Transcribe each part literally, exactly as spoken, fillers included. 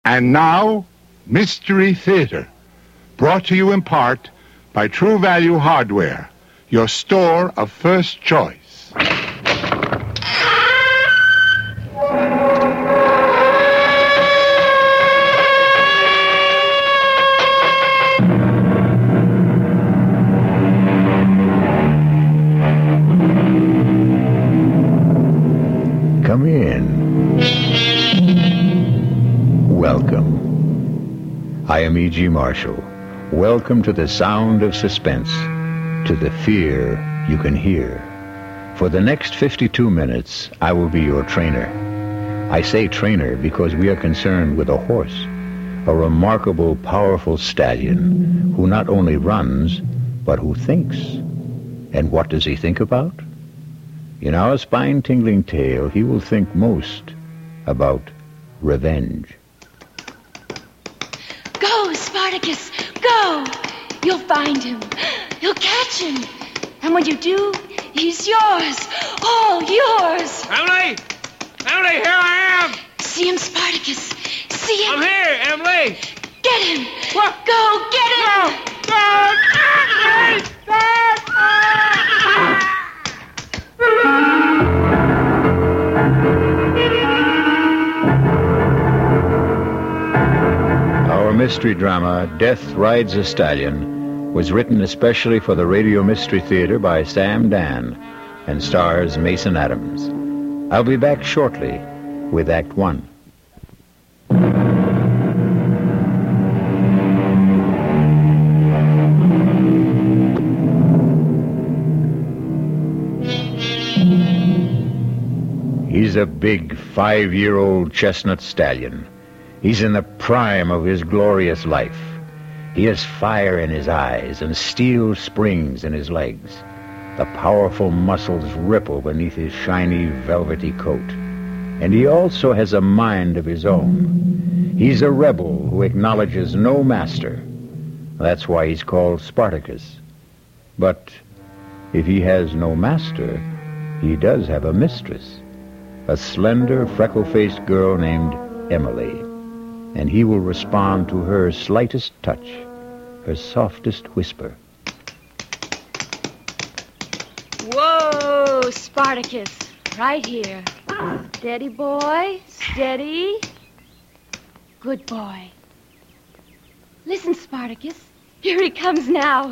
And now, Mystery Theater, brought to you in part by True Value Hardware, your store of first choice. Come in. Welcome. I am E G. Marshall. Welcome to the sound of suspense, to the fear you can hear. For the next fifty-two minutes, I will be your trainer. I say trainer because we are concerned with a horse, a remarkable, powerful stallion who not only runs, but who thinks. And what does he think about? In our spine-tingling tale, he will think most about revenge. Go, Spartacus, go! You'll find him. You'll catch him. And when you do, he's yours. All yours. Emily! Emily, here I am! See him, Spartacus. See him. I'm here, Emily! Get him. What? Go, get him. No! Our mystery drama, Death Rides a Stallion, was written especially for the Radio Mystery Theater by Sam Dan and stars Mason Adams. I'll be back shortly with Act One. He's a big five-year-old chestnut stallion. He's in the prime of his glorious life. He has fire in his eyes and steel springs in his legs. The powerful muscles ripple beneath his shiny, velvety coat. And he also has a mind of his own. He's a rebel who acknowledges no master. That's why he's called Spartacus. But if he has no master, he does have a mistress. A slender, freckle-faced girl named Emily. And he will respond to her slightest touch, her softest whisper. Whoa, Spartacus. Right here. Steady, boy. Steady. Good boy. Listen, Spartacus. Here he comes now.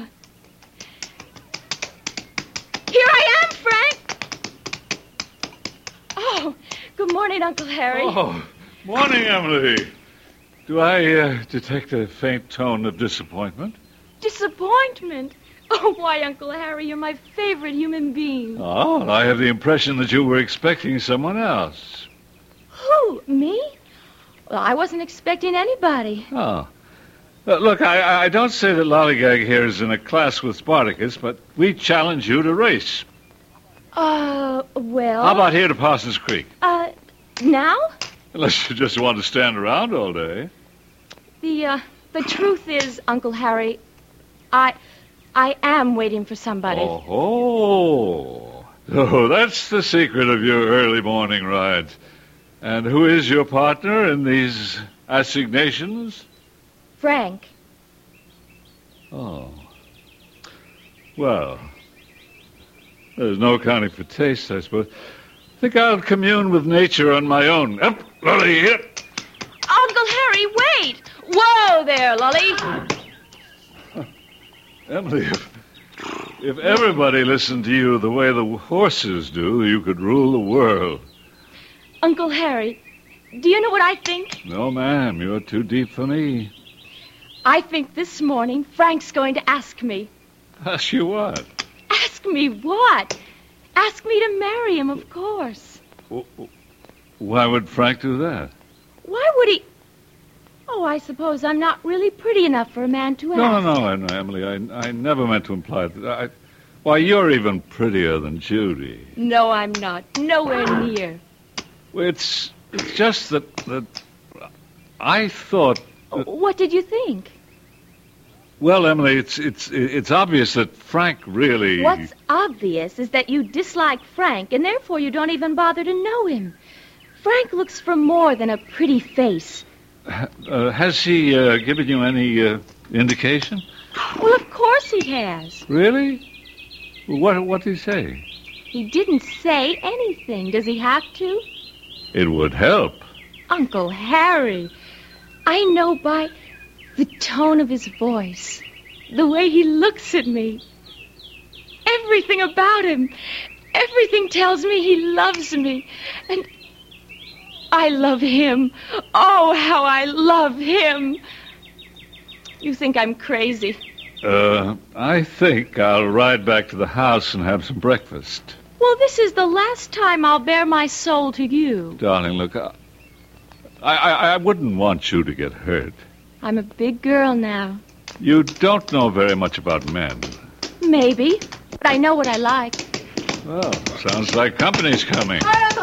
Here I am, Frank. Oh, good morning, Uncle Harry. Oh, morning, Emily. Do I uh, detect a faint tone of disappointment? Disappointment? Oh, why, Uncle Harry, you're my favorite human being. Oh, I have the impression that you were expecting someone else. Who, me? Well, I wasn't expecting anybody. Oh. Uh, look, I, I don't say that Lollygag here is in a class with Spartacus, but we challenge you to race. Uh, well... How about here to Parsons Creek? Uh, now? Unless you just want to stand around all day. The, uh, the truth is, Uncle Harry, I, I am waiting for somebody. Oh, oh. Oh, that's the secret of your early morning rides. And who is your partner in these assignations? Frank. Oh. Well, there's no accounting for taste, I suppose. I think I'll commune with nature on my own. Up, Lolly, here. Uncle Harry, wait! Whoa there, Lolly. Emily, if, if everybody listened to you the way the horses do, you could rule the world. Uncle Harry, do you know what I think? No, ma'am, you're too deep for me. I think this morning Frank's going to ask me. Ask you what? Ask me what? Ask me to marry him, of course. Why would Frank do that? Why would he... Oh, I suppose I'm not really pretty enough for a man to ask. No, no, no, Emily, I, I never meant to imply that. I, why, you're even prettier than Judy. No, I'm not. Nowhere near. Well, it's, it's just that, that I thought... That, what did you think? Well, Emily, it's it's it's obvious that Frank really... What's obvious is that you dislike Frank, and therefore you don't even bother to know him. Frank looks for more than a pretty face. uh, has he uh, given you any uh, indication? Well, of course he has. Really? What, what did he say? He didn't say anything. Does he have to? It would help. Uncle Harry, I know by the tone of his voice, the way he looks at me, everything about him, everything tells me he loves me. And I love him. Oh, how I love him. You think I'm crazy? Uh, I think I'll ride back to the house and have some breakfast. Well, this is the last time I'll bare my soul to you. Darling, look, I, I, I wouldn't want you to get hurt. I'm a big girl now. You don't know very much about men. Maybe, but I know what I like. Well, sounds like company's coming.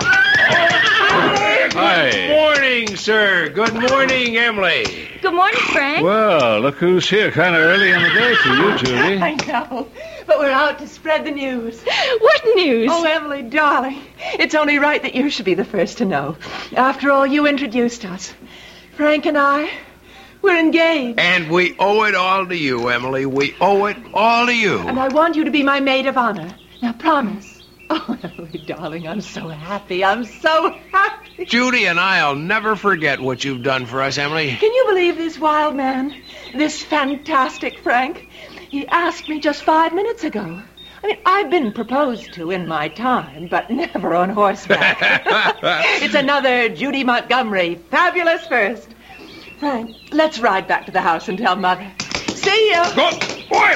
Good Hi. morning, sir. Good morning, Emily. Good morning, Frank. Well, look who's here. Kind of early in the day for you, Judy. I know, but we're out to spread the news. What news? Oh, Emily, darling, it's only right that you should be the first to know. After all, you introduced us. Frank and I, we're engaged. And we owe it all to you, Emily. We owe it all to you. And I want you to be my maid of honor. Now, promise. Oh, Emily, darling, I'm so happy. I'm so happy. Judy and I'll never forget what you've done for us, Emily. Can you believe this wild man? This fantastic Frank? He asked me just five minutes ago. I mean, I've been proposed to in my time, but never on horseback. It's another Judy Montgomery. Fabulous first. Frank, let's ride back to the house and tell Mother. See you. Go, boy!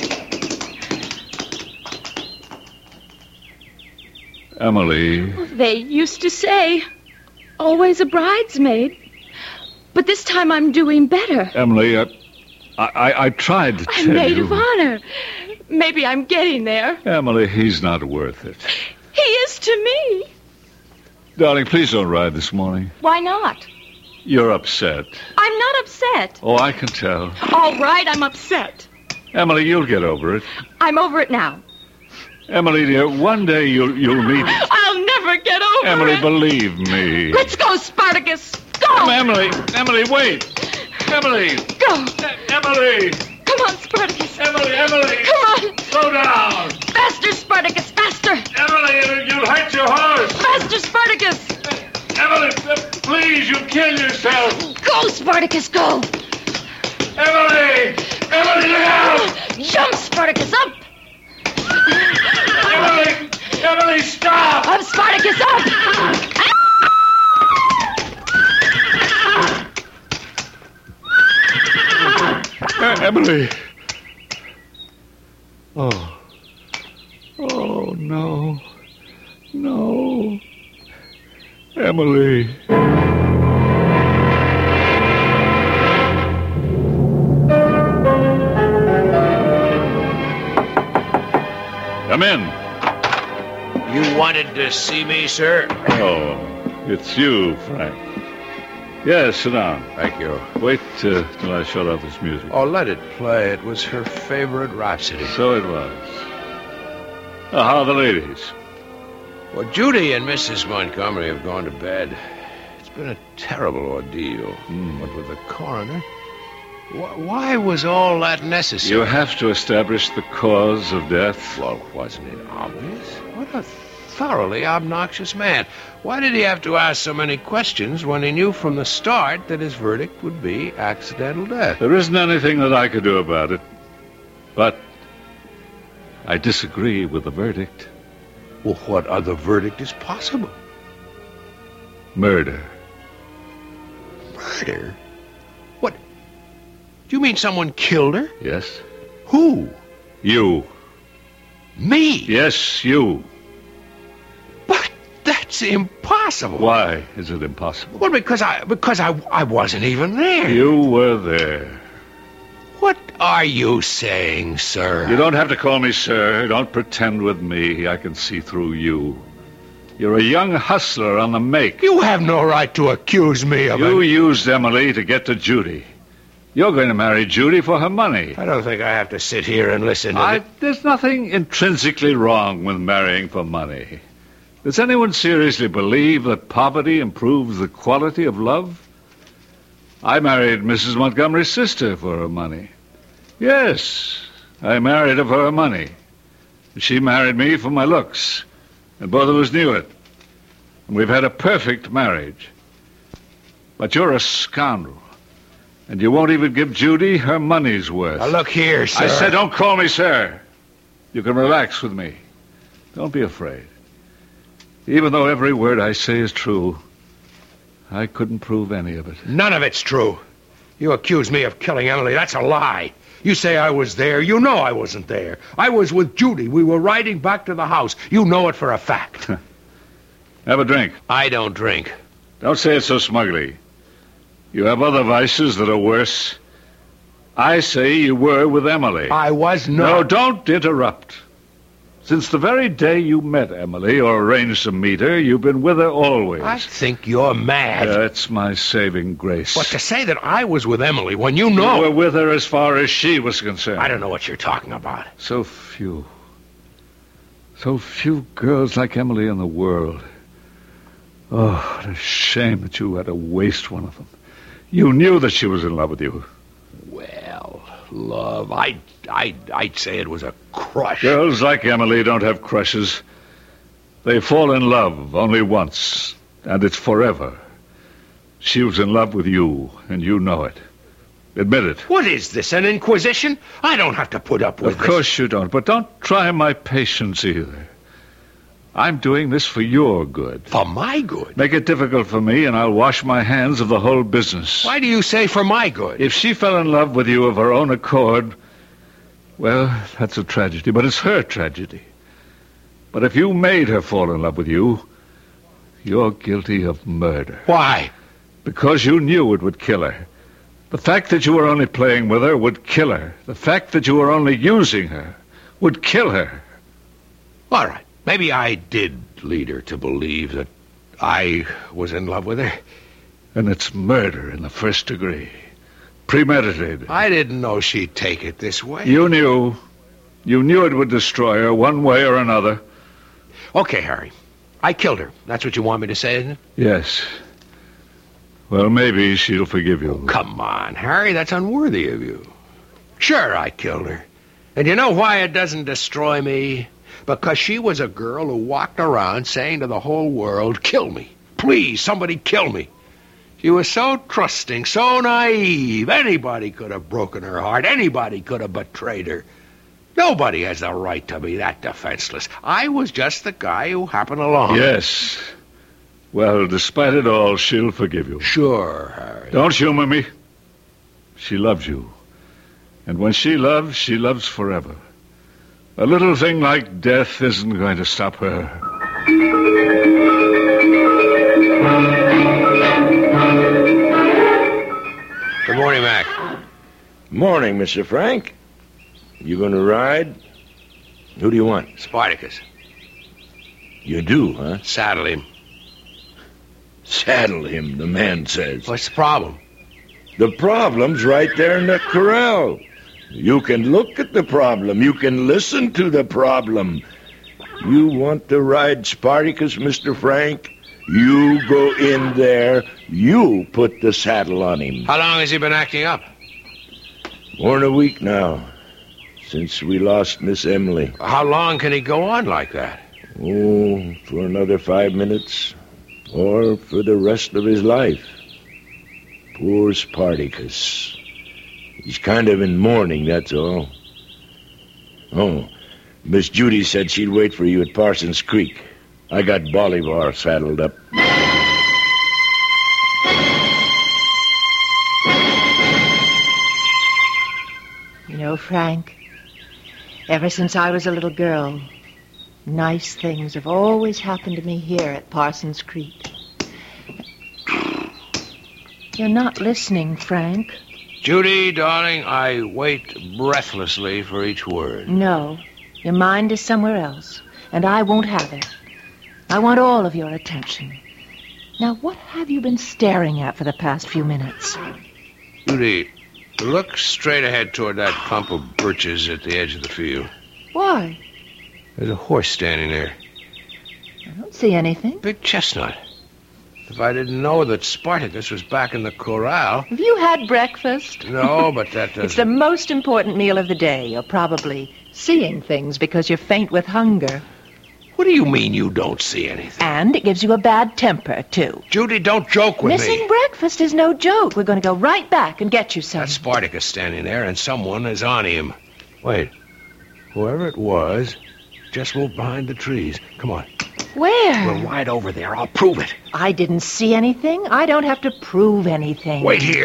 Emily. They used to say, always a bridesmaid. But this time I'm doing better. Emily, uh, I, I, I tried to I'm tell maid you. of honor. Maybe I'm getting there. Emily, he's not worth it. He is to me. Darling, please don't ride this morning. Why not? You're upset. I'm not upset. Oh, I can tell. All right, I'm upset. Emily, you'll get over it. I'm over it now. Emily, dear, one day you'll you'll meet it. I'll never get over Emily, it. believe me. Let's go, Spartacus. Go. Oh, Emily, Emily, wait. Emily. Go. E- Emily. Come on, Spartacus. Emily, Emily. Come on. Slow down. Faster, Spartacus, faster. Emily, you- you'll hurt your horse. Faster, Spartacus. Emily, uh, please, you'll kill yourself. Go, Spartacus, go. Emily. Emily, look out. Jump, Spartacus, up. Emily. Emily, stop. Up, Spartacus, up. Uh, Emily. Oh. Oh, no. No. Emily. Come in. You wanted to see me, sir? Oh, it's you, Frank. Yes, sit down. Thank you. Wait uh, till I shut off this music. Oh, let it play. It was her favorite Rhapsody. So it was. Uh, how are the ladies? Well, Judy and Missus Montgomery have gone to bed. It's been a terrible ordeal. Mm. But with the coroner, wh- why was all that necessary? You have to establish the cause of death. Well, wasn't it obvious? What a thoroughly obnoxious man. Why did he have to ask so many questions when he knew from the start that his verdict would be accidental death? There isn't anything that I could do about it. But I disagree with the verdict. Well, what other verdict is possible? Murder. Murder? What? Do you mean someone killed her? Yes? Who? You. Me? Yes, you. But that's impossible. Why is it impossible? Well, because I because I I wasn't even there. You were there. What are you saying, sir? You don't have to call me sir. Don't pretend with me. I can see through you. You're a young hustler on the make. You have no right to accuse me of You it. used Emily to get to Judy. You're going to marry Judy for her money. I don't think I have to sit here and listen to I, it. there's nothing intrinsically wrong with marrying for money. Does anyone seriously believe that poverty improves the quality of love? I married Missus Montgomery's sister for her money. Yes, I married her for her money. She married me for my looks, and both of us knew it. And we've had a perfect marriage. But you're a scoundrel, and you won't even give Judy her money's worth. Now, look here, sir. I said don't call me sir. You can relax with me. Don't be afraid. Even though every word I say is true, I couldn't prove any of it. None of it's true. You accuse me of killing Emily. That's a lie. You say I was there. You know I wasn't there. I was with Judy. We were riding back to the house. You know it for a fact. Have a drink. I don't drink. Don't say it so smugly. You have other vices that are worse. I say you were with Emily. I was not. No, don't interrupt. Since the very day you met Emily or arranged to meet her, you've been with her always. I think you're mad. That's my saving grace. But to say that I was with Emily when you know... You were with her as far as she was concerned. I don't know what you're talking about. So few. So few girls like Emily in the world. Oh, what a shame that you had to waste one of them. You knew that she was in love with you. Well, love, I, I, I'd say it was a crush. Girls like Emily don't have crushes. They fall in love only once, and it's forever. She was in love with you, and you know it. Admit it. What is this, an inquisition? I don't have to put up with Of this. course you don't, but don't try my patience either. I'm doing this for your good. For my good? Make it difficult for me, and I'll wash my hands of the whole business. Why do you say for my good? If she fell in love with you of her own accord, well, that's a tragedy, but it's her tragedy. But if you made her fall in love with you, you're guilty of murder. Why? Because you knew it would kill her. The fact that you were only playing with her would kill her. The fact that you were only using her would kill her. All right. Maybe I did lead her to believe that I was in love with her. And it's murder in the first degree. Premeditated. I didn't know she'd take it this way. You knew. You knew it would destroy her one way or another. Okay, Harry. I killed her. That's what you want me to say, isn't it? Yes. Well, maybe she'll forgive you. Oh, come on, Harry. That's unworthy of you. Sure, I killed her. And you know why it doesn't destroy me? Because she was a girl who walked around saying to the whole world, kill me. Please, somebody kill me. She was so trusting, so naive. Anybody could have broken her heart. Anybody could have betrayed her. Nobody has the right to be that defenseless. I was just the guy who happened along. Yes. Well, despite it all, she'll forgive you. Sure, Harry. Don't humor me. She loves you. And when she loves, she loves forever. A little thing like death isn't going to stop her. Good morning, Mac. Morning, Mister Frank. You going to ride? Who do you want? Spartacus. You do, huh? Saddle him. Saddle him, the man says. What's the problem? The problem's right there in the corral. You can look at the problem. You can listen to the problem. You want to ride Spartacus, Mister Frank? You go in there. You put the saddle on him. How long has he been acting up? More than a week now, since we lost Miss Emily. How long can he go on like that? Oh, for another five minutes. Or for the rest of his life. Poor Spartacus. He's kind of in mourning, that's all. Oh, Miss Judy said she'd wait for you at Parsons Creek. I got Bolivar saddled up. You know, Frank, ever since I was a little girl, nice things have always happened to me here at Parsons Creek. You're not listening, Frank. Judy, darling, I wait breathlessly for each word. No, your mind is somewhere else, and I won't have it. I want all of your attention. Now, what have you been staring at for the past few minutes? Judy, look straight ahead toward that clump of birches at the edge of the field. Why? There's a horse standing there. I don't see anything. Big chestnut. If I didn't know that Spartacus was back in the corral. Have you had breakfast? No, but that doesn't... It's the most important meal of the day. You're probably seeing things because you're faint with hunger. What do you mean you don't see anything? And it gives you a bad temper, too. Judy, don't joke with Missing me. breakfast is no joke. We're going to go right back and get you some. That's Spartacus standing there, and someone is on him. Wait. Whoever it was just moved behind the trees. Come on. Where? We're right over there. I'll prove it. I didn't see anything. I don't have to prove anything. Wait here.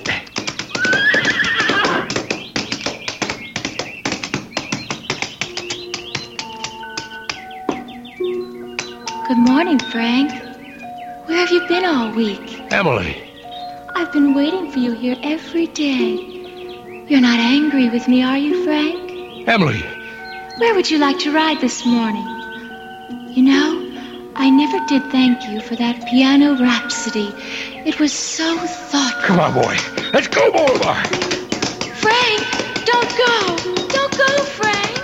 Good morning, Frank. Where have you been all week? Emily. I've been waiting for you here every day. You're not angry with me, are you, Frank? Emily. Where would you like to ride this morning? You know, I never did thank you for that piano rhapsody. It was so thoughtful. Come on, boy. Let's go, Boulevard. Frank, don't go. Don't go, Frank.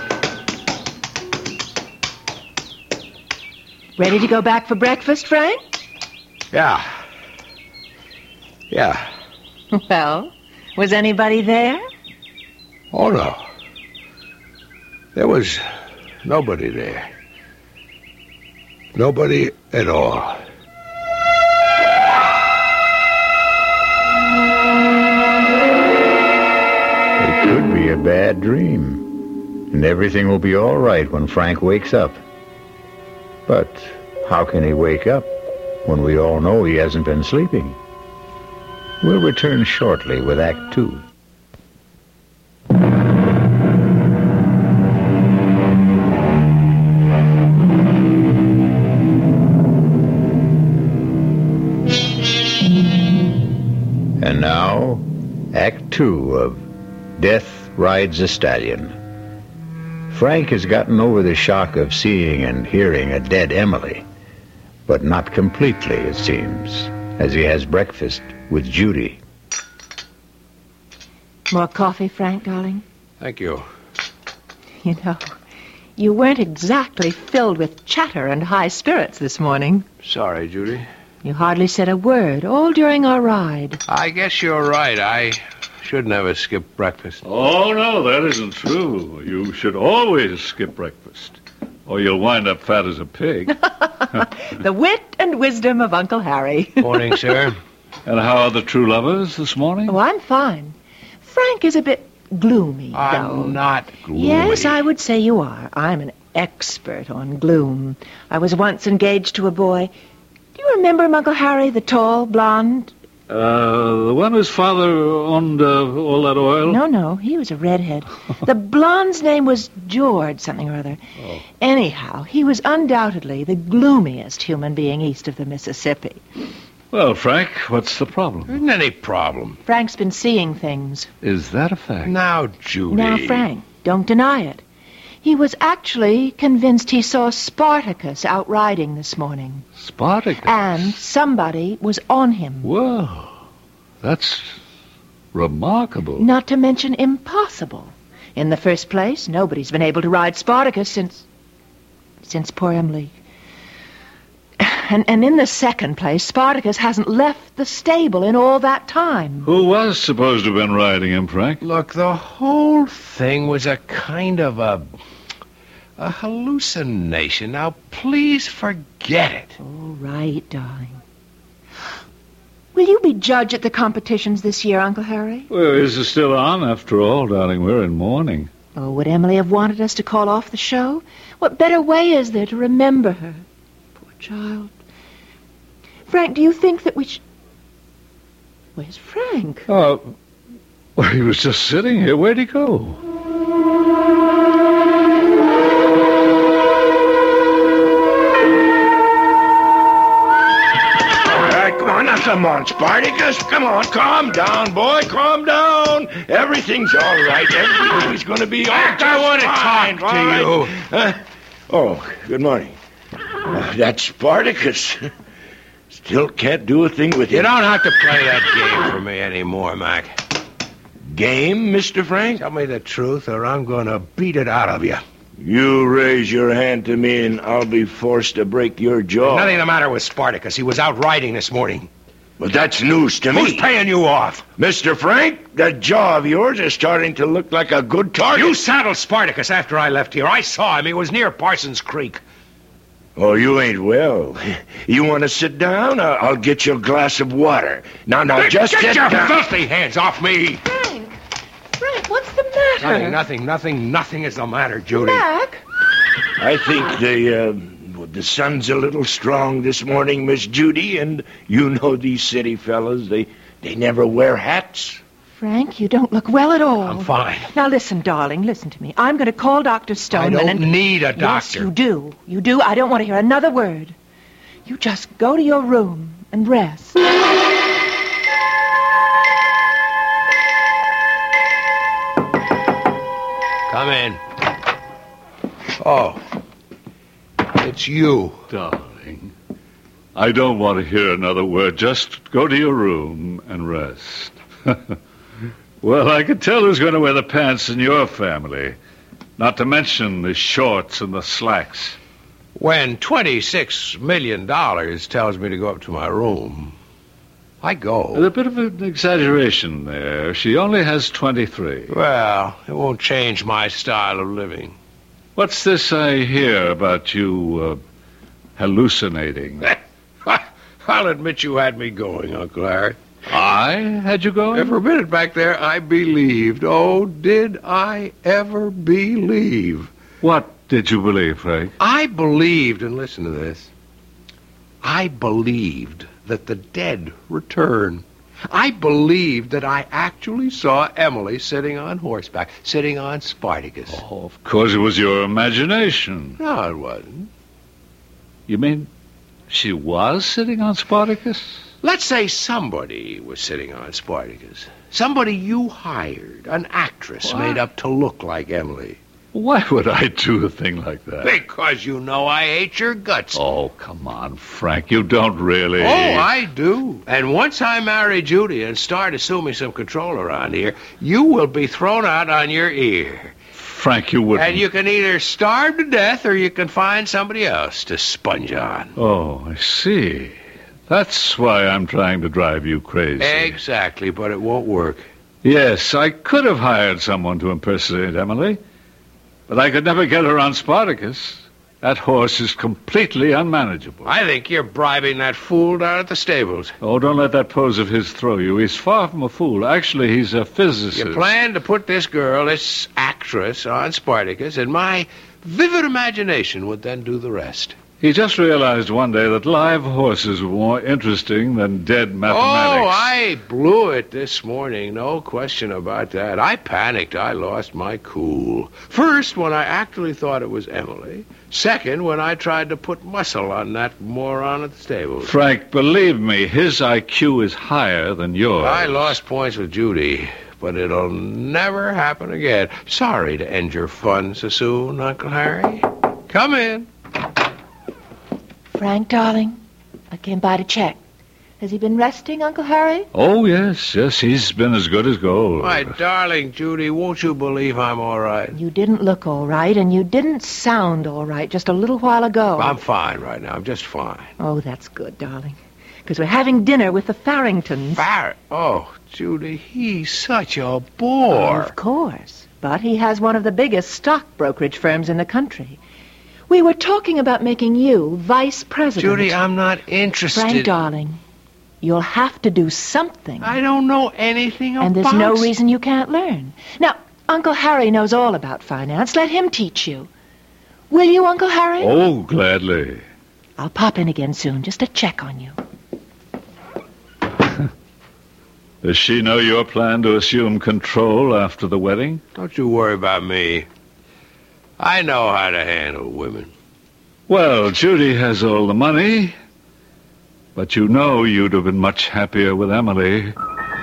Ready to go back for breakfast, Frank? Yeah. Yeah. Well, was anybody there? Oh, no. There was nobody there. Nobody at all. It could be a bad dream, and everything will be all right when Frank wakes up. But how can he wake up when we all know he hasn't been sleeping? We'll return shortly with Act Two. And now, Act Two of Death Rides a Stallion. Frank has gotten over the shock of seeing and hearing a dead Emily, but not completely, it seems, as he has breakfast with Judy. More coffee, Frank, darling? Thank you. You know, you weren't exactly filled with chatter and high spirits this morning. Sorry, Judy. You hardly said a word, all during our ride. I guess you're right. I should never skip breakfast. Oh, no, that isn't true. You should always skip breakfast, or you'll wind up fat as a pig. The wit and wisdom of Uncle Harry. Morning, sir. And how are the true lovers this morning? Oh, I'm fine. Frank is a bit gloomy, though. I'm not gloomy. Yes, I would say you are. I'm an expert on gloom. I was once engaged to a boy. Do you remember him, Uncle Harry, the tall, blonde? Uh, the one whose father owned uh, all that oil? No, no, he was a redhead. The blonde's name was George something or other. Oh. Anyhow, he was undoubtedly the gloomiest human being east of the Mississippi. Well, Frank, what's the problem? There isn't any problem. Frank's been seeing things. Is that a fact? Now, Judy. Now, Frank, don't deny it. He was actually convinced he saw Spartacus out riding this morning. Spartacus? And somebody was on him. Whoa, that's remarkable. Not to mention impossible. In the first place, nobody's been able to ride Spartacus since... since poor Emily. And, and in the second place, Spartacus hasn't left the stable in all that time. Who was supposed to have been riding him, Frank? Look, the whole thing was a kind of a... a hallucination. Now, please forget it. All right, darling. Will you be judge at the competitions this year, Uncle Harry? Well, is it still on, after all, darling? We're in mourning. Oh, would Emily have wanted us to call off the show? What better way is there to remember her? Poor child. Frank, do you think that we should... Where's Frank? Oh, well, he was just sitting here. Where'd he go? All right, come on, now, come on, Spartacus. Come on, calm down, boy, calm down. Everything's all right. Everything's going to be all right. I want to talk to you. Huh? Oh, good morning. Uh, that's Spartacus. Still can't do a thing with You him. don't have to play that game for me anymore, Mac. Game, Mister Frank? Tell me the truth, or I'm going to beat it out of you. You raise your hand to me and I'll be forced to break your jaw. Nothing the matter with Spartacus. He was out riding this morning. But that's news to me. Who's paying you off? Mister Frank, that jaw of yours is starting to look like a good target. You saddled Spartacus after I left here. I saw him. He was near Parsons Creek. Oh, you ain't well. You want to sit down? I'll I'll get you a glass of water. Now, now, just get get your down. filthy hands off me. Frank! Frank, what's the matter? Nothing, nothing, nothing, nothing is the matter, Judy. Mac? I think the, uh, the sun's a little strong this morning, Miss Judy, and you know these city fellas, they, they never wear hats. Frank, you don't look well at all. I'm fine. Now listen, darling, listen to me. I'm going to call Doctor I Stoneman don't and... need a Yes, doctor. you do. You do. I don't want to hear another word. You just go to your room and rest. Come in. Oh, it's you. Darling, I don't want to hear another word. Just go to your room and rest. Well, I can tell who's going to wear the pants in your family. Not to mention the shorts and the slacks. When twenty-six million dollars tells me to go up to my room, I go. There's a bit of an exaggeration there. She only has twenty-three. Well, it won't change my style of living. What's this I hear about you uh, hallucinating? I'll admit you had me going, Uncle Harry. I had you going? For a minute back there, I believed. Oh, did I ever believe? What did you believe, Frank? I believed, and listen to this, I believed that the dead return. I believed that I actually saw Emily sitting on horseback, sitting on Spartacus. Oh, of course it was your imagination. No, it wasn't. You mean she was sitting on Spartacus? Let's say somebody was sitting on Spartacus. Somebody you hired, an actress What? made up to look like Emily. Why would I do a thing like that? Because you know I hate your guts. Oh, come on, Frank. You don't really. Oh, I do. And once I marry Judy and start assuming some control around here, you will be thrown out on your ear. Frank, you wouldn't. And you can either starve to death or you can find somebody else to sponge on. Oh, I see. That's why I'm trying to drive you crazy. Exactly, but it won't work. Yes, I could have hired someone to impersonate Emily, but I could never get her on Spartacus. That horse is completely unmanageable. I think you're bribing that fool down at the stables. Oh, don't let that pose of his throw you. He's far from a fool. Actually, he's a physicist. You plan to put this girl, this actress, on Spartacus, and my vivid imagination would then do the rest. He just realized one day that live horses were more interesting than dead Oh, mathematics. I blew it this morning. No question about that. I panicked. I lost my cool. First, when I actually thought it was Emily. Second, when I tried to put muscle on that moron at the stables. Frank, believe me, his I Q is higher than yours. I lost points with Judy, but it'll never happen again. Sorry to end your fun so soon, Uncle Harry. Come in. Frank, darling, I came by to check. Has he been resting, Uncle Harry? Oh, yes, yes, he's been as good as gold. My darling Judy, won't you believe I'm all right? You didn't look all right, and you didn't sound all right just a little while ago. I'm fine right now. I'm just fine. Oh, that's good, darling. Because we're having dinner with the Farringtons. Far- oh, Judy, he's such a bore. Of course. But he has one of the biggest stock brokerage firms in the country. We were talking about making you vice president. Judy, I'm not interested. Frank, darling, you'll have to do something. I don't know anything about... And there's no reason you can't learn. Now, Uncle Harry knows all about finance. Let him teach you. Will you, Uncle Harry? Oh, gladly. I'll pop in again soon just to check on you. Does she know your plan to assume control after the wedding? Don't you worry about me. I know how to handle women. Well, Judy has all the money, but you know you'd have been much happier with Emily.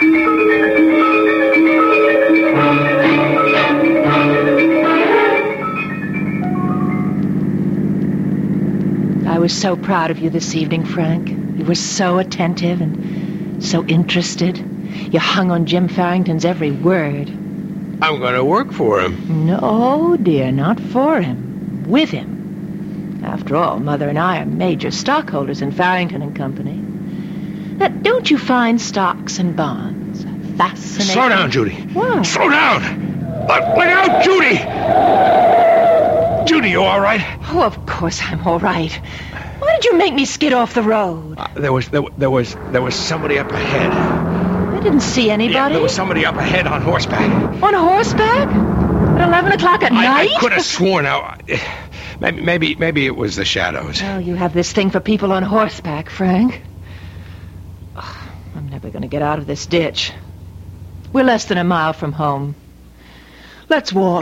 I was so proud of you this evening, Frank. You were so attentive and so interested. You hung on Jim Farrington's every word. I'm going to work for him. No, dear, not for him. with him. After all, Mother and I are major stockholders in Farrington and Company. Now, don't you find stocks and bonds fascinating? Slow down, Judy. What? Slow down! Look, look out, Judy! Judy, you all right? Oh, of course I'm all right. Why did you make me skid off the road? Uh, there was there, there was there was somebody up ahead. I didn't see anybody. Yeah, there was somebody up ahead on horseback. On horseback? At eleven o'clock at I, night? I could have sworn. Now, maybe maybe maybe it was the shadows. Oh, you have this thing for people on horseback, Frank. Oh, I'm never going to get out of this ditch. We're less than a mile from home. Let's walk.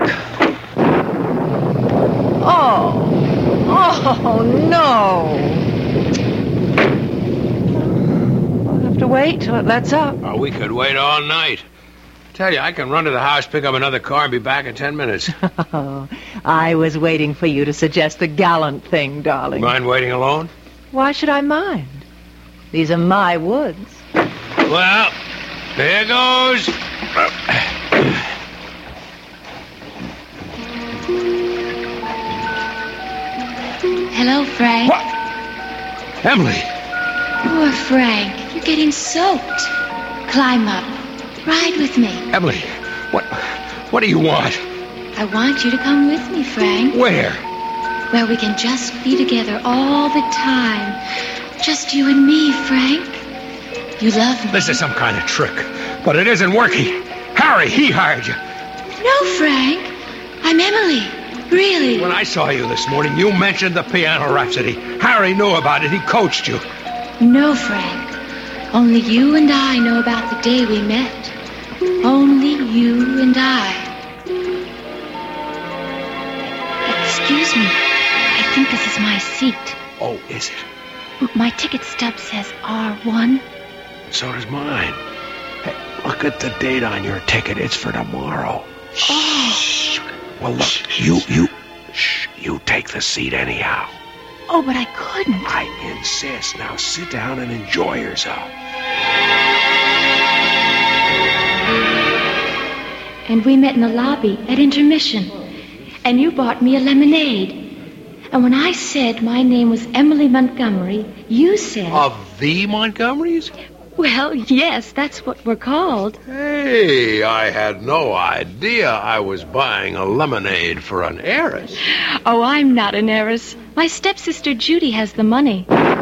Oh. Oh, no. We'll have to wait till it lets up. Oh, we could wait all night. Tell you, I can run to the house, pick up another car, and be back in ten minutes. Oh, I was waiting for you to suggest the gallant thing, darling. Mind waiting alone? Why should I mind? These are my woods. Well, there goes. Hello, Frank. What? Emily. Poor Frank. You're getting soaked. Climb up. Ride with me. Emily, what what do you want? I want you to come with me, Frank. Where? Where we can just be together all the time. Just you and me, Frank. You love me. This is some kind of trick, but it isn't working. Harry, he hired you. No, Frank. I'm Emily. Really? When I saw you this morning, you mentioned the Piano Rhapsody. Harry knew about it. He coached you. No, Frank. Only you and I know about the day we met. Only you and I. Excuse me. I think this is my seat. Oh, is it? M- my ticket stub says R one. So does mine. Hey, look at the date on your ticket. It's for tomorrow. Oh. Shh. Well, look, you, you, shh, you take the seat anyhow. Oh, but I couldn't. I insist. Now sit down and enjoy yourself. And we met in the lobby at intermission. And you bought me a lemonade. And when I said my name was Emily Montgomery, you said... Of the Montgomerys? Well, yes, that's what we're called. Hey, I had no idea I was buying a lemonade for an heiress. Oh, I'm not an heiress. My stepsister Judy has the money.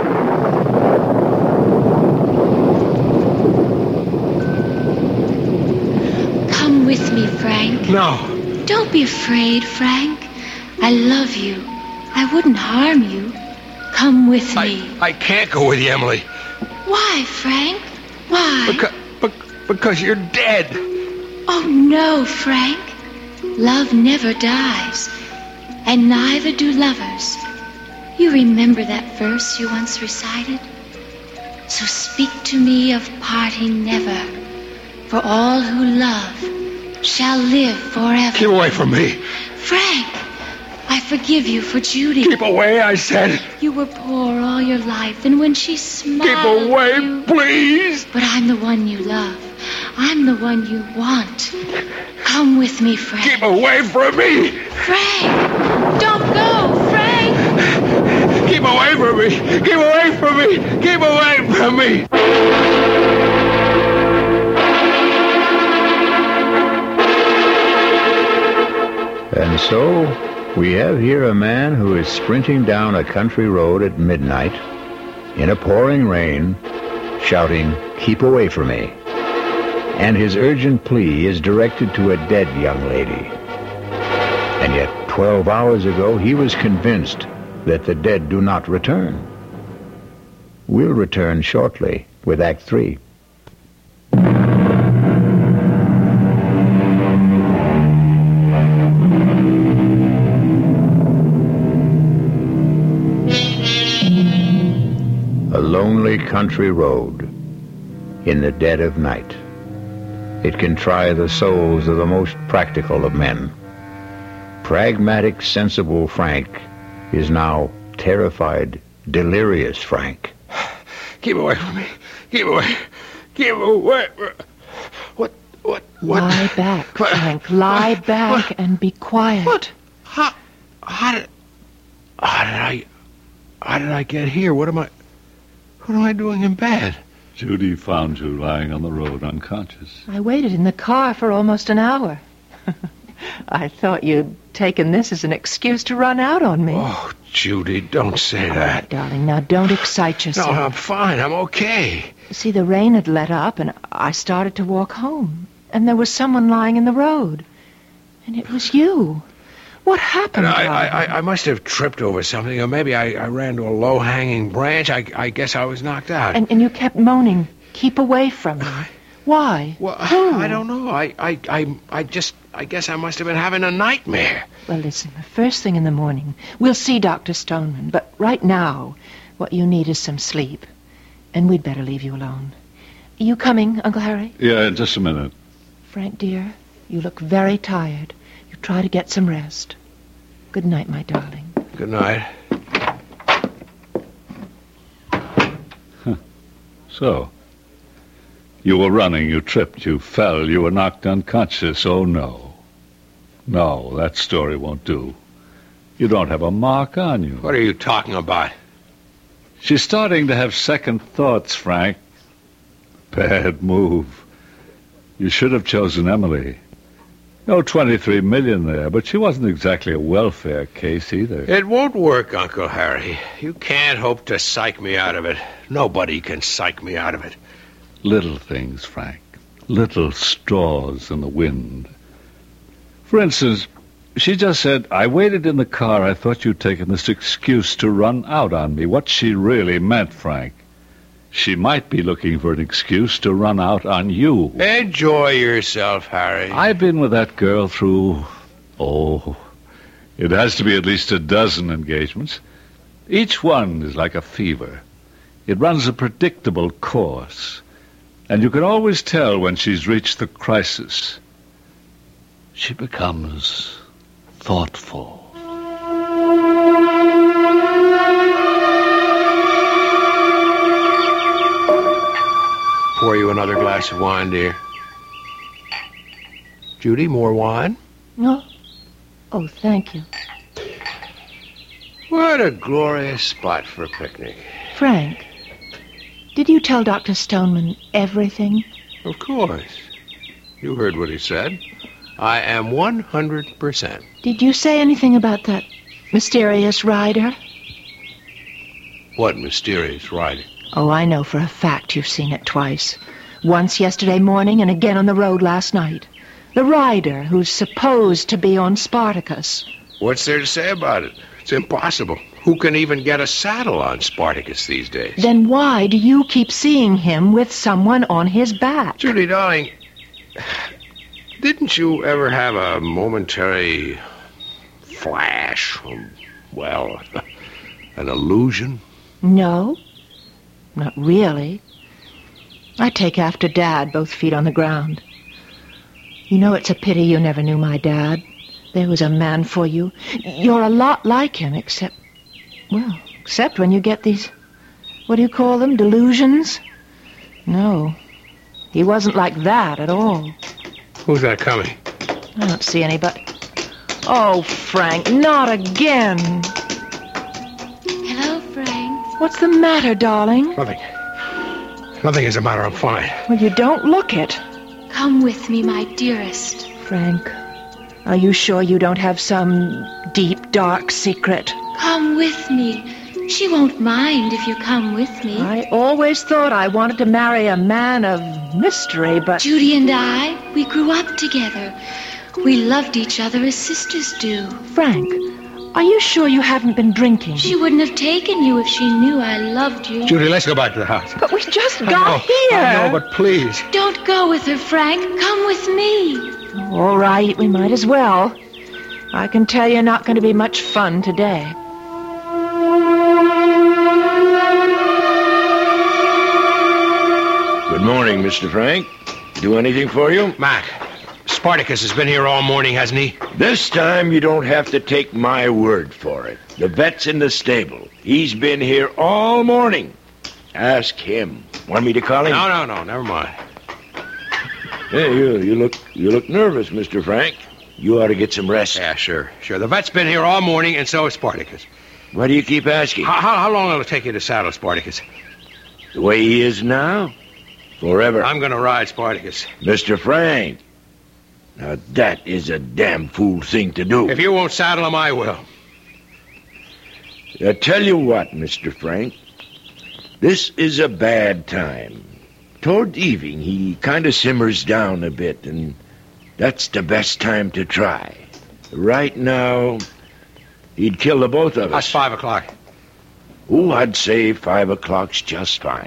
Come with me, Frank. No. Don't be afraid, Frank. I love you. I wouldn't harm you. Come with me. I, I can't go with you, Emily. Why, Frank? Why? Because, because you're dead. Oh, no, Frank. Love never dies. And neither do lovers. You remember that verse you once recited? So speak to me of parting never. For all who love shall live forever. Keep away from me. Frank, I forgive you for Judy. Keep away, I said. You were poor all your life, and when she smiled... Keep away, you... please. But I'm the one you love. I'm the one you want. Come with me, Frank. Keep away from me. Frank! Don't go, Frank! Keep away from me. Keep away from me. Keep away from me. And so, we have here a man who is sprinting down a country road at midnight, in a pouring rain, shouting, "Keep away from me." And his urgent plea is directed to a dead young lady. And yet, twelve hours ago, he was convinced that the dead do not return. We'll return shortly with Act Three. A lonely country road in the dead of night. It can try the souls of the most practical of men. Pragmatic, sensible Frank is now terrified, delirious Frank. Keep away from me. Keep away. Keep away. What? What? What? Lie back, Frank. Lie back what? and be quiet. What? How? How did? How did I... How did I get here? What am I... What am I doing in bed? Judy found you lying on the road unconscious. I waited in the car for almost an hour. I thought you'd taken this as an excuse to run out on me. Oh, Judy, don't say All that. right, darling, now don't excite No, yourself. I'm fine. I'm okay. See, the rain had let up, and I started to walk home. And there was someone lying in the road. And it was you. What happened, I, darling? I, I, I must have tripped over something, or maybe I, I ran to a low-hanging branch. I, I guess I was knocked out. And, and you kept moaning, keep away from me. Why? Well, Who? I don't know. I, I, I, I just, I guess I must have been having a nightmare. Well, listen, the first thing in the morning, we'll see Doctor Stoneman. But right now, what you need is some sleep. And we'd better leave you alone. Are you coming, Uncle Harry? Yeah, just a minute. Frank, dear, you look very tired. You try to get some rest. Good night, my darling. Good night. So, you were running, you tripped, you fell, you were knocked unconscious. Oh, no. No, that story won't do. You don't have a mark on you. What are you talking about? She's starting to have second thoughts, Frank. Bad move. You should have chosen Emily. No twenty-three million there, but she wasn't exactly a welfare case either. It won't work, Uncle Harry. You can't hope to psych me out of it. Nobody can psych me out of it. Little things, Frank. Little straws in the wind. For instance, she just said, I waited in the car. I thought you'd taken this excuse to run out on me. What she really meant, Frank, she might be looking for an excuse to run out on you. Enjoy yourself, Harry. I've been with that girl through, oh, it has to be at least a dozen engagements. Each one is like a fever. It runs a predictable course. And you can always tell when she's reached the crisis. She becomes thoughtful. Pour you another glass of wine, dear. Judy, more wine? No? Oh, thank you. What a glorious spot for a picnic. Frank, did you tell Doctor Stoneman everything? Of course. You heard what he said. I am one hundred percent. Did you say anything about that mysterious rider? What mysterious riding? Oh, I know for a fact you've seen it twice. Once yesterday morning and again on the road last night. The rider who's supposed to be on Spartacus. What's there to say about it? It's impossible. Who can even get a saddle on Spartacus these days? Then why do you keep seeing him with someone on his back? Judy, darling, didn't you ever have a momentary flash? Well, an illusion? No, not really. I take after Dad, both feet on the ground. You know it's a pity you never knew my dad. There was a man for you. You're a lot like him, except, well, except when you get these, what do you call them, delusions? No, he wasn't like that at all. Who's that coming? I don't see any, but... Oh, Frank, not again. Hello, Frank. What's the matter, darling? Nothing. Nothing is the matter. I'm fine. Well, you don't look it. Come with me, my dearest. Frank, are you sure you don't have some deep, dark secret? Come with me. She won't mind if you come with me. I always thought I wanted to marry a man of mystery, but... Judy and I, we grew up together. We loved each other as sisters do. Frank, are you sure you haven't been drinking? She wouldn't have taken you if she knew I loved you. Judy, let's go back to the house. But we just I got know, here. I know, but please. Don't go with her, Frank. Come with me. All right, we might as well. I can tell you're not going to be much fun today. Good morning, Mister Frank. Do anything for you? Mac, Spartacus has been here all morning, hasn't he? This time you don't have to take my word for it. The vet's in the stable. He's been here all morning. Ask him. Want me to call him? No, no, no, never mind. Hey, you, you look you look nervous, Mister Frank. You ought to get some rest. Yeah, sure, sure. The vet's been here all morning, and so has Spartacus. Why do you keep asking? How, how, how long will it take you to saddle Spartacus? The way he is now? Forever. I'm going to ride Spartacus. Mister Frank. Now, that is a damn fool thing to do. If you won't saddle him, I will. I tell you what, Mister Frank. This is a bad time. Toward evening, he kind of simmers down a bit, and that's the best time to try. Right now, he'd kill the both of us. That's five o'clock. Oh, I'd say five o'clock's just fine.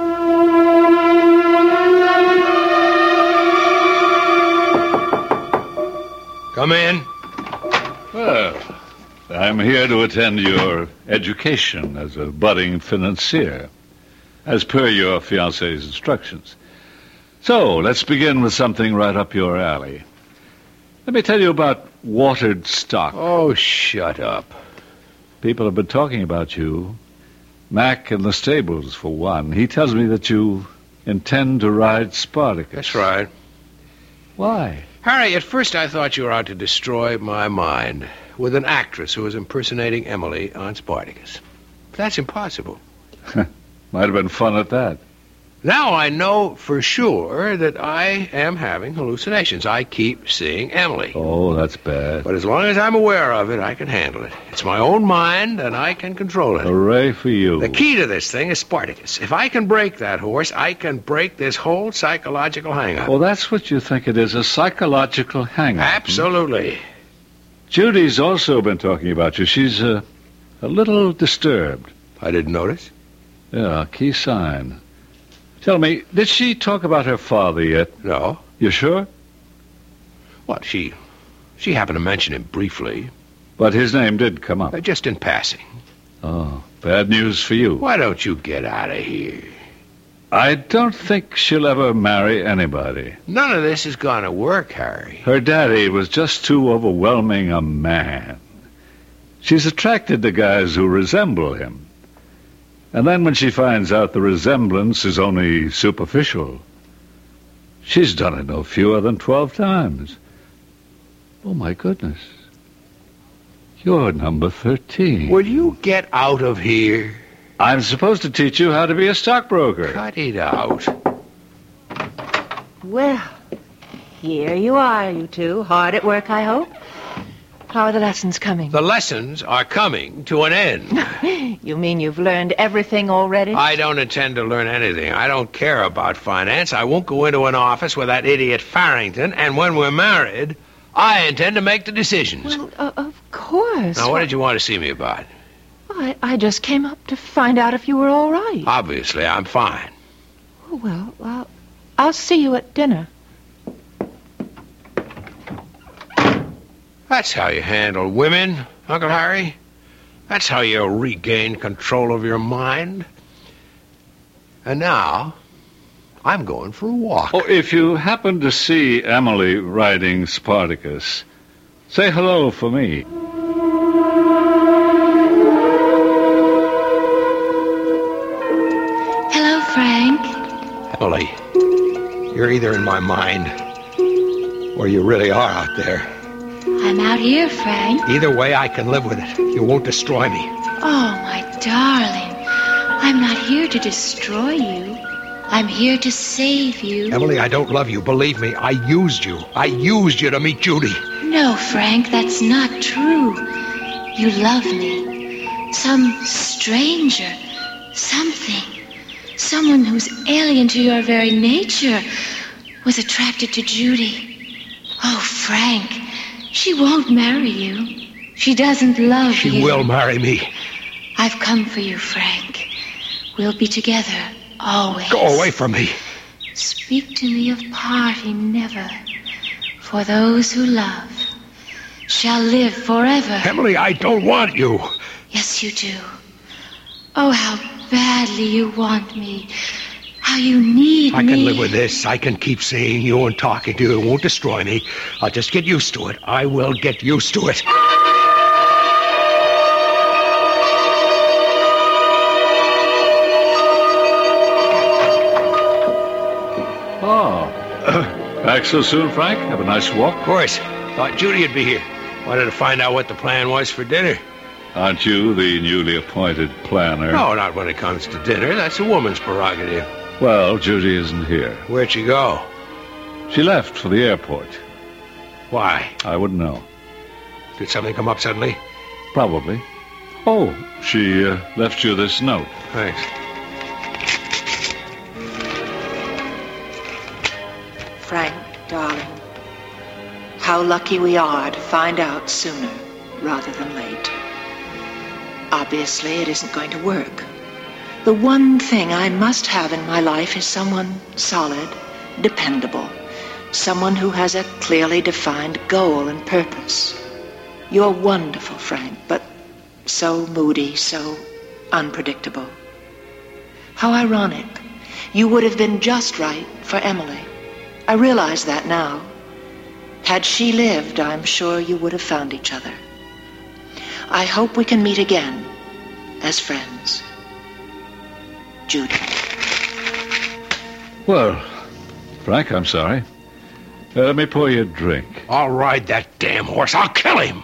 Come in. Well, I'm here to attend your education as a budding financier, as per your fiancé's instructions. So, let's begin with something right up your alley. Let me tell you about watered stock. Oh, shut up. People have been talking about you. Mac in the stables, for one. He tells me that you intend to ride Spartacus. That's right. Why? Harry, at first I thought you were out to destroy my mind with an actress who was impersonating Emily on Spartacus. But that's impossible. Might have been fun at that. Now I know for sure that I am having hallucinations. I keep seeing Emily. Oh, that's bad. But as long as I'm aware of it, I can handle it. It's my own mind, and I can control it. Hooray for you. The key to this thing is Spartacus. If I can break that horse, I can break this whole psychological hang-up. Oh, that's what you think it is, a psychological hang-up. Absolutely. Judy's also been talking about you. She's uh, a little disturbed. I didn't notice. Yeah, key sign. Tell me, did she talk about her father yet? No. You sure? Well, she she happened to mention him briefly. But his name did come up. Uh, just in passing. Oh, bad news for you. Why don't you get out of here? I don't think she'll ever marry anybody. None of this is going to work, Harry. Her daddy was just too overwhelming a man. She's attracted to guys who resemble him. And then when she finds out the resemblance is only superficial, she's done it no fewer than twelve times. Oh, my goodness. You're number thirteen. Will you get out of here? I'm supposed to teach you how to be a stockbroker. Cut it out. Well, here you are, you two. Hard at work, I hope. How are the lessons coming? The lessons are coming to an end. You mean you've learned everything already? I don't intend to learn anything. I don't care about finance. I won't go into an office with that idiot Farrington. And when we're married, I intend to make the decisions. Well, uh, of course. Now, what did you want to see me about? I, I just came up to find out if you were all right. Obviously, I'm fine. Oh, well, I'll, I'll see you at dinner. That's how you handle women, Uncle Harry. That's how you regain control of your mind. And now, I'm going for a walk. Oh, if you happen to see Emily riding Spartacus, say hello for me. Hello, Frank. Emily, you're either in my mind or you really are out there. I'm out here, Frank. Either way, I can live with it. You won't destroy me. Oh, my darling. I'm not here to destroy you. I'm here to save you. Emily, I don't love you. Believe me, I used you. I used you to meet Judy. No, Frank, that's not true. You love me. Some stranger. Something. Someone who's alien to your very nature was attracted to Judy. Oh, Frank, she won't marry you. She doesn't love she you. She will marry me. I've come for you, Frank. We'll be together, always. Go away from me. Speak to me of parting never. For those who love shall live forever. Emily, I don't want you. Yes, you do. Oh, how badly you want me. How you need I me. I can live with this. I can keep seeing you and talking to you. It won't destroy me. I'll just get used to it. I will get used to it. Oh. Back so soon, Frank? Have a nice walk? Of course. Thought Judy would be here. Wanted to find out what the plan was for dinner. Aren't you the newly appointed planner? No, not when it comes to dinner. That's a woman's prerogative. Well, Judy isn't here. Where'd she go? She left for the airport. Why? I wouldn't know. Did something come up suddenly? Probably. Oh, she uh, left you this note. Thanks. Frank, darling, how lucky we are to find out sooner rather than late. Obviously, it isn't going to work. The one thing I must have in my life is someone solid, dependable, someone who has a clearly defined goal and purpose. You're wonderful, Frank, but so moody, so unpredictable. How ironic. You would have been just right for Emily. I realize that now. Had she lived, I'm sure you would have found each other. I hope we can meet again as friends. Judy. Well, Frank, I'm sorry. Uh, let me pour you a drink. I'll ride that damn horse. I'll kill him.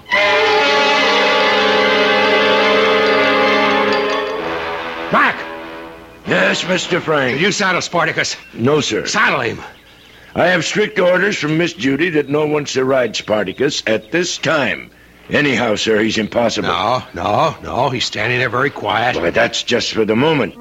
Mac! Yes, Mister Frank. Did you saddle Spartacus? No, sir. Saddle him. I have strict orders from Miss Judy that no one's to ride Spartacus at this time. Anyhow, sir, he's impossible. No, no, no. He's standing there very quiet. But that's just for the moment.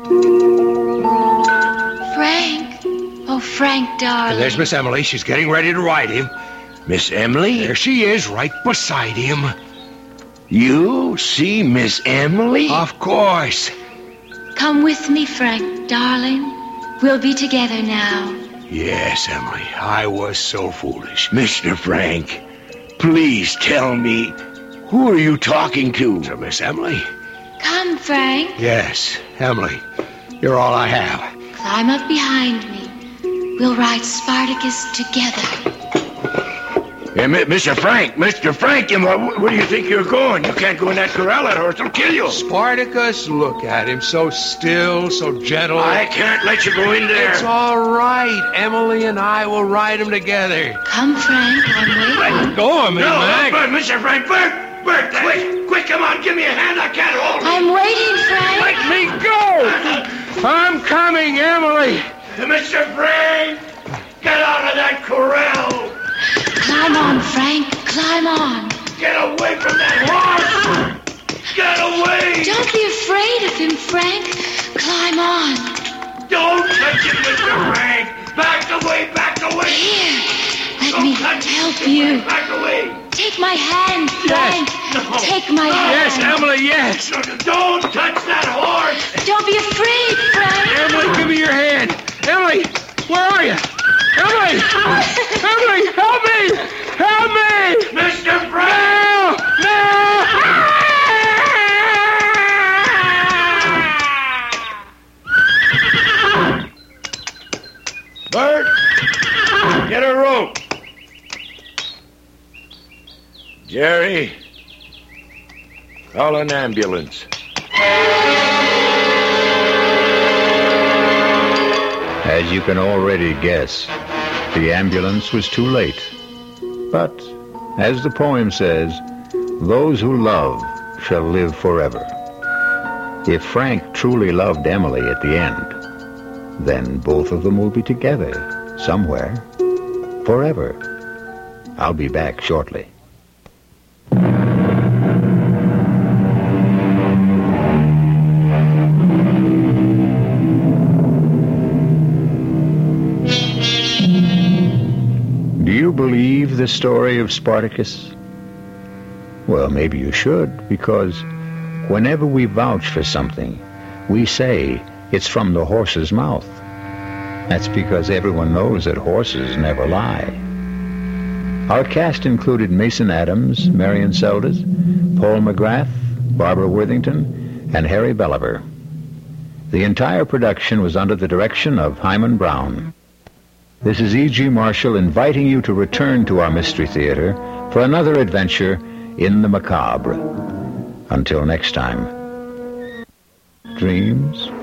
Frank. Oh, Frank, darling. And there's Miss Emily. She's getting ready to ride him. Miss Emily? There she is, right beside him. You see Miss Emily? Of course. Come with me, Frank, darling. We'll be together now. Yes, Emily. I was so foolish. Mister Frank, please tell me, who are you talking to? To Miss Emily? Come, Frank. Yes, Emily. You're all I have. Climb up behind me. We'll ride Spartacus together. Hey, Mi- Mister Frank, Mister Frank, you know, wh- where do you think you're going? You can't go in that corral. That horse will kill you. Spartacus, look at him. So still, so gentle. I can't let you go in there. It's all right. Emily and I will ride him together. Come, Frank. I'm waiting. Let go of me, No, Mac. Bert, Mister Frank, Bert, Bert, quick, quick, come on, give me a hand. I can't hold you. I'm waiting, Frank. Let me go. I'm coming, Emily. Mister Frank, get out of that corral. Climb on, Frank. Climb on. Get away from that horse. Get away. Don't be afraid of him, Frank. Climb on. Don't touch him, Mister Frank. Back away, back away. Here. Let Don't me touch him, help Mister you. Frank. Back away. Take my hand, Frank. No. Take my Yes, hand. Emily, yes. Don't touch that horse. Don't be afraid, Frank. Emily, give me your hand. Emily, where are you? Emily! Emily, help me! Help me! Mister Frank! No! No! Bert, get a rope. Jerry, call an ambulance. As you can already guess, the ambulance was too late. But, as the poem says, those who love shall live forever. If Frank truly loved Emily at the end, then both of them will be together somewhere, forever. I'll be back shortly. Do you believe the story of Spartacus? Well, maybe you should, because whenever we vouch for something, we say it's from the horse's mouth. That's because everyone knows that horses never lie. Our cast included Mason Adams, Marion Seldes, Paul McGrath, Barbara Worthington, and Harry Belliver. The entire production was under the direction of Hyman Brown. This is E G. Marshall inviting you to return to our Mystery Theater for another adventure in the macabre. Until next time, dreams